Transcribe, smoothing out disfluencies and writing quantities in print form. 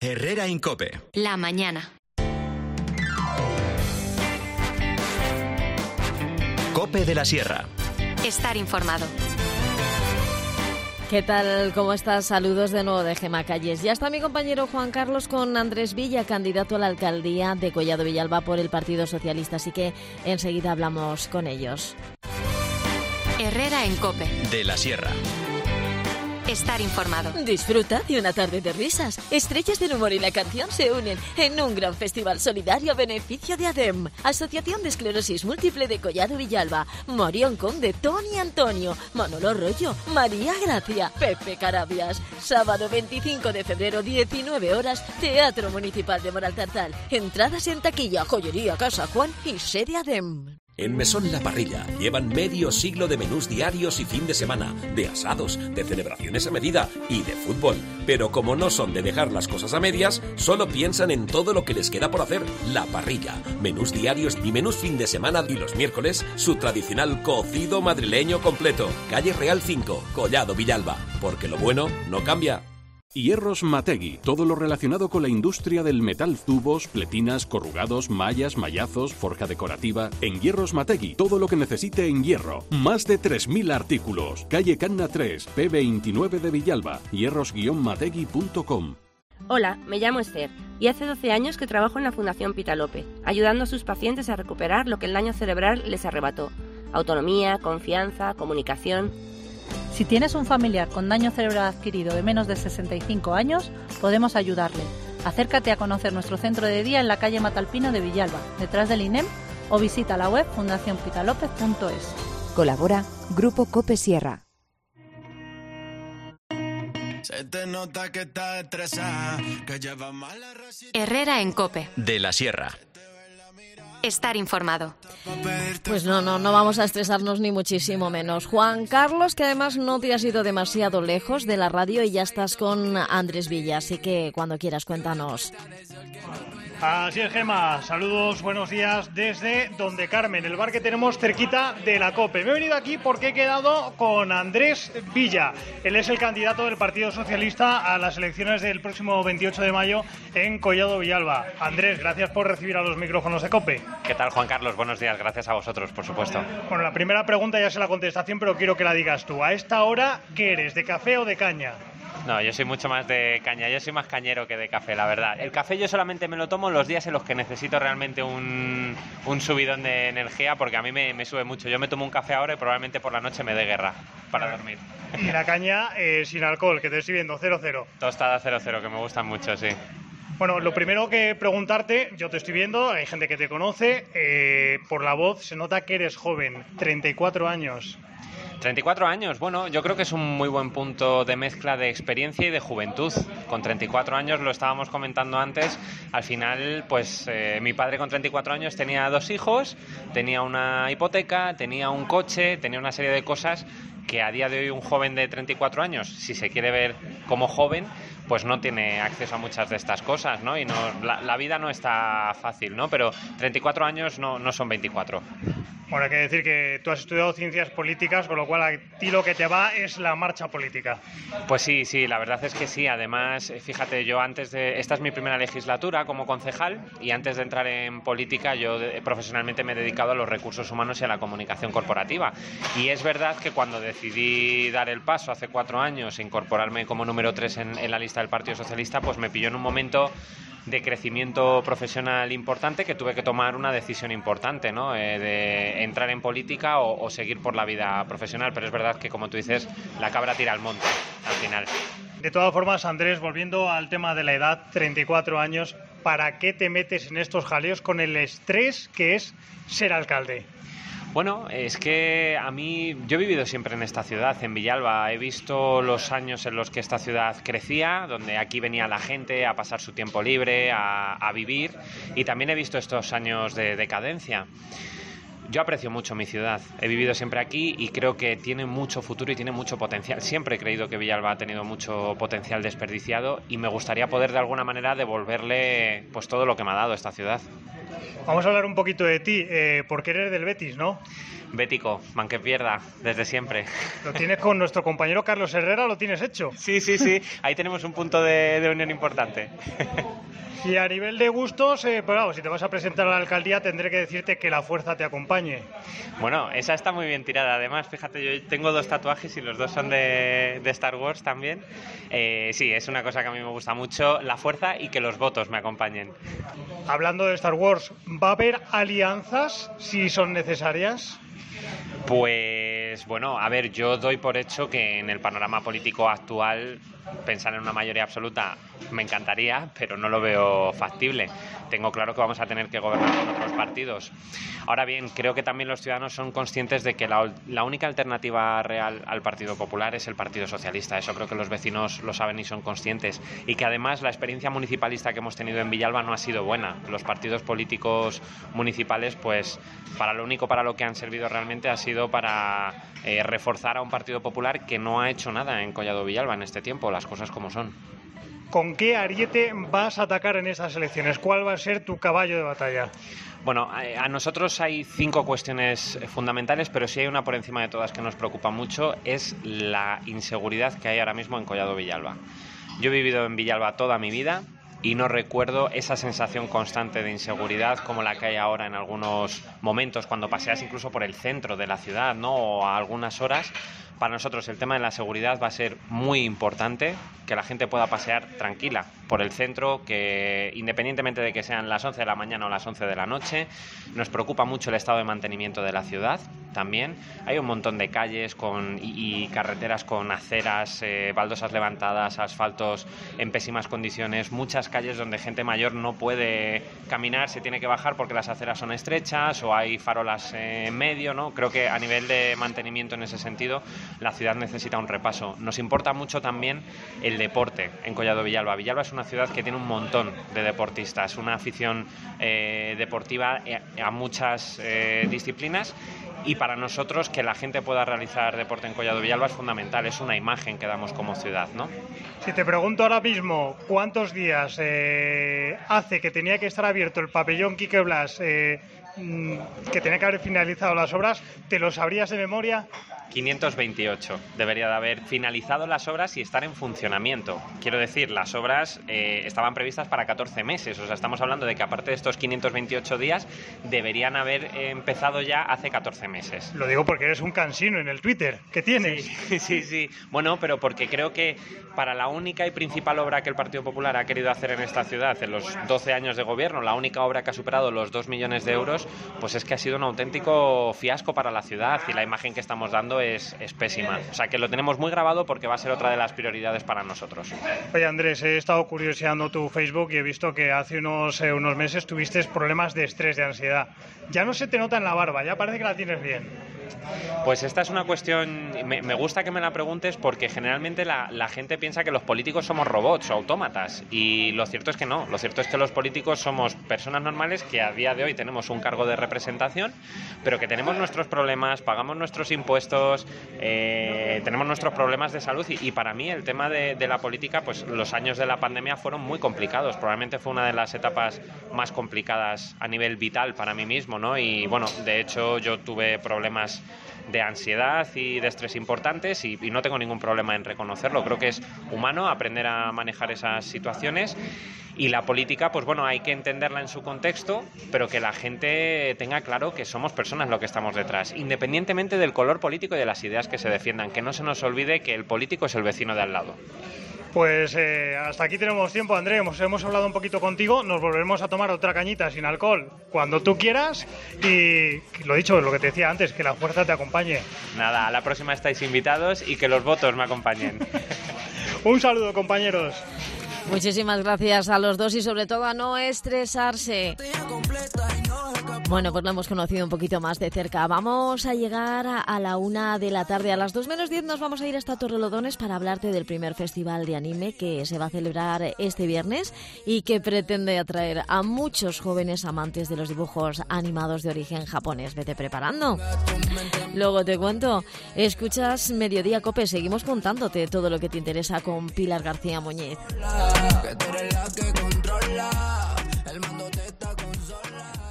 Herrera en COPE. La mañana. COPE de la Sierra. Estar informado. ¿Qué tal? ¿Cómo estás? Saludos de nuevo de Gemma Calles. Ya está mi compañero Juan Carlos con Andrés Villa, candidato a la alcaldía de Collado Villalba por el Partido Socialista, así que enseguida hablamos con ellos. Herrera en COPE. De la Sierra. Estar informado. Disfruta de una tarde de risas. Estrellas del humor y la canción se unen en un gran festival solidario a beneficio de ADEM, Asociación de Esclerosis Múltiple de Collado Villalba, Morión Conde, Tony Antonio, Manolo Rollo, María Gracia, Pepe Carabias. Sábado 25 de febrero, 19 horas, Teatro Municipal de Moraltartal. Entradas en taquilla, Joyería Casa Juan y sede ADEM. En Mesón La Parrilla llevan medio siglo de menús diarios y fin de semana, de asados, de celebraciones a medida y de fútbol. Pero como no son de dejar las cosas a medias, solo piensan en todo lo que les queda por hacer. La Parrilla, menús diarios y menús fin de semana, y los miércoles su tradicional cocido madrileño completo. Calle Real 5, Collado Villalba, porque lo bueno no cambia. Hierros Mategui, todo lo relacionado con la industria del metal, tubos, pletinas, corrugados, mallas, mallazos, forja decorativa. En Hierros Mategui, todo lo que necesite en hierro. Más de 3.000 artículos. Calle Canna 3, P29 de Villalba. hierros-mategui.com. Hola, me llamo Esther y hace 12 años que trabajo en la Fundación Pitalope, ayudando a sus pacientes a recuperar lo que el daño cerebral les arrebató. Autonomía, confianza, comunicación. Si tienes un familiar con daño cerebral adquirido de menos de 65 años, podemos ayudarle. Acércate a conocer nuestro centro de día en la calle Matalpino de Villalba, detrás del INEM, o visita la web fundacionpitalopez.es. Colabora Grupo COPE Sierra. Herrera en COPE. De la Sierra. Estar informado. Pues no vamos a estresarnos ni muchísimo menos. Juan Carlos, que además no te has ido demasiado lejos de la radio y ya estás con Andrés Villa, así que cuando quieras cuéntanos. Así es, Gemma. Saludos, buenos días desde Donde Carmen, el bar que tenemos cerquita de la COPE. Me he venido aquí porque he quedado con Andrés Villa. Él es el candidato del Partido Socialista a las elecciones del próximo 28 de mayo en Collado Villalba. Andrés, gracias por recibir a los micrófonos de COPE. ¿Qué tal, Juan Carlos? Buenos días. Gracias a vosotros, por supuesto. Bueno, la primera pregunta ya sé la contestación, pero quiero que la digas tú. A esta hora, ¿qué eres? ¿De café o de caña? No, yo soy mucho más de caña, yo soy más cañero que de café, la verdad. El café yo solamente me lo tomo los días en los que necesito realmente un subidón de energía, porque a mí me sube mucho. Yo me tomo un café ahora y probablemente por la noche me dé guerra para dormir. Y la caña sin alcohol, que te estoy viendo, 0-0. Tostada 0-0, que me gustan mucho, sí. Bueno, lo primero que preguntarte, yo te estoy viendo, hay gente que te conoce, por la voz se nota que eres joven, 34 años. 34 años, bueno, yo creo que es un muy buen punto de mezcla de experiencia y de juventud. Con 34 años, lo estábamos comentando antes, al final, pues mi padre con 34 años tenía 2 hijos, tenía una hipoteca, tenía un coche, tenía una serie de cosas que a día de hoy un joven de 34 años, si se quiere ver como joven, pues no tiene acceso a muchas de estas cosas, ¿no? Y la vida no está fácil, ¿no? Pero 34 años no son 24. Bueno, hay que decir que tú has estudiado ciencias políticas, con lo cual a ti lo que te va es la marcha política. Pues sí, la verdad es que sí. Además, fíjate, yo esta es mi primera legislatura como concejal y antes de entrar en política yo profesionalmente me he dedicado a los recursos humanos y a la comunicación corporativa. Y es verdad que cuando decidí dar el paso hace 4 años, incorporarme como número 3 en la lista del Partido Socialista, pues me pilló en un momento de crecimiento profesional importante que tuve que tomar una decisión importante, ¿no? De entrar en política o seguir por la vida profesional, pero es verdad que, como tú dices, la cabra tira al monte al final. De todas formas, Andrés, volviendo al tema de la edad, 34 años, ¿para qué te metes en estos jaleos con el estrés que es ser alcalde? Bueno, es que yo he vivido siempre en esta ciudad, en Villalba. He visto los años en los que esta ciudad crecía, donde aquí venía la gente a pasar su tiempo libre, a vivir, y también he visto estos años de decadencia. Yo aprecio mucho mi ciudad, he vivido siempre aquí y creo que tiene mucho futuro y tiene mucho potencial. Siempre he creído que Villalba ha tenido mucho potencial desperdiciado y me gustaría poder de alguna manera devolverle pues todo lo que me ha dado esta ciudad. Vamos a hablar un poquito de ti, porque eres del Betis, ¿no? Bético, man que pierda, desde siempre. Lo tienes con nuestro compañero Carlos Herrera, lo tienes hecho. Sí, ahí tenemos un punto de unión importante. Y a nivel de gustos, pues claro, si te vas a presentar a la alcaldía tendré que decirte que la fuerza te acompañe. Bueno, esa está muy bien tirada. Además, fíjate, yo tengo 2 tatuajes y los 2 son de Star Wars también. Sí, es una cosa que a mí me gusta mucho, la fuerza y que los votos me acompañen. Hablando de Star Wars, ¿va a haber alianzas si son necesarias? Pues bueno, a ver, yo doy por hecho que en el panorama político actual pensar en una mayoría absoluta me encantaría, pero no lo veo factible. Tengo claro que vamos a tener que gobernar con otros partidos. Ahora bien, creo que también los ciudadanos son conscientes de que la única alternativa real al Partido Popular es el Partido Socialista. Eso creo que los vecinos lo saben y son conscientes. Y que además la experiencia municipalista que hemos tenido en Villalba no ha sido buena. Los partidos políticos municipales, pues para lo que han servido realmente ha sido para reforzar a un Partido Popular que no ha hecho nada en Collado Villalba en este tiempo, las cosas como son. ¿Con qué ariete vas a atacar en estas elecciones? ¿Cuál va a ser tu caballo de batalla? Bueno, a nosotros hay 5 cuestiones fundamentales, pero sí hay una por encima de todas que nos preocupa mucho, es la inseguridad que hay ahora mismo en Collado Villalba. Yo he vivido en Villalba toda mi vida y no recuerdo esa sensación constante de inseguridad como la que hay ahora en algunos momentos, cuando paseas incluso por el centro de la ciudad, ¿no? O a algunas horas. Para nosotros el tema de la seguridad va a ser muy importante, que la gente pueda pasear tranquila por el centro, que independientemente de que sean las 11 de la mañana o las 11 de la noche, nos preocupa mucho el estado de mantenimiento de la ciudad también. Hay un montón de calles y carreteras con aceras, baldosas levantadas, asfaltos en pésimas condiciones, muchas calles donde gente mayor no puede caminar, se tiene que bajar porque las aceras son estrechas o hay farolas en medio, ¿no? Creo que a nivel de mantenimiento en ese sentido la ciudad necesita un repaso. Nos importa mucho también el deporte en Collado Villalba. Villalba es una ciudad que tiene un montón de deportistas, una afición deportiva a muchas disciplinas, y para nosotros que la gente pueda realizar deporte en Collado Villalba es fundamental, es una imagen que damos como ciudad, ¿no? Si te pregunto ahora mismo cuántos días hace que tenía que estar abierto el pabellón Quique Blas, que tenía que haber finalizado las obras, ¿te lo sabrías de memoria? 528. Debería de haber finalizado las obras y estar en funcionamiento. Quiero decir, las obras estaban previstas para 14 meses. O sea, estamos hablando de que aparte de estos 528 días, deberían haber empezado ya hace 14 meses. Lo digo porque eres un cansino en el Twitter. ¿Qué tienes? Sí. Bueno, pero porque creo que para la única y principal obra que el Partido Popular ha querido hacer en esta ciudad en los 12 años de gobierno, la única obra que ha superado los 2 millones de euros, pues es que ha sido un auténtico fiasco para la ciudad y la imagen que estamos dando es pésima. O sea, que lo tenemos muy grabado porque va a ser otra de las prioridades para nosotros. Oye, Andrés, he estado curioseando tu Facebook y he visto que hace unos meses tuviste problemas de estrés, de ansiedad. Ya no se te nota en la barba, ya parece que la tienes bien. Pues esta es una cuestión, me gusta que me la preguntes porque generalmente la gente piensa que los políticos somos robots o autómatas y lo cierto es que no, lo cierto es que los políticos somos personas normales que a día de hoy tenemos un cargo de representación, pero que tenemos nuestros problemas, pagamos nuestros impuestos, tenemos nuestros problemas de salud y para mí el tema de la política, pues los años de la pandemia fueron muy complicados, probablemente fue una de las etapas más complicadas a nivel vital para mí mismo, ¿no? Y bueno, de hecho yo tuve problemas de ansiedad y de estrés importantes y no tengo ningún problema en reconocerlo. Creo que es humano aprender a manejar esas situaciones y la política, pues bueno, hay que entenderla en su contexto, pero que la gente tenga claro que somos personas lo que estamos detrás, independientemente del color político y de las ideas que se defiendan, que no se nos olvide que el político es el vecino de al lado. Pues hasta aquí tenemos tiempo, André. Hemos hablado un poquito contigo. Nos volveremos a tomar otra cañita sin alcohol cuando tú quieras. Y lo dicho, lo que te decía antes, que la fuerza te acompañe. Nada, a la próxima estáis invitados y que los votos me acompañen. Un saludo, compañeros. Muchísimas gracias a los dos y sobre todo a no estresarse. Bueno, pues lo hemos conocido un poquito más de cerca. Vamos a llegar a la 1 de la tarde. A las 2 menos 10 nos vamos a ir hasta Torrelodones para hablarte del primer festival de anime que se va a celebrar este viernes y que pretende atraer a muchos jóvenes amantes de los dibujos animados de origen japonés. Vete preparando. Luego te cuento. Escuchas Mediodía Cope. Seguimos contándote todo lo que te interesa con Pilar García Muñiz. Que tú eres la que controla, el mundo te está consola.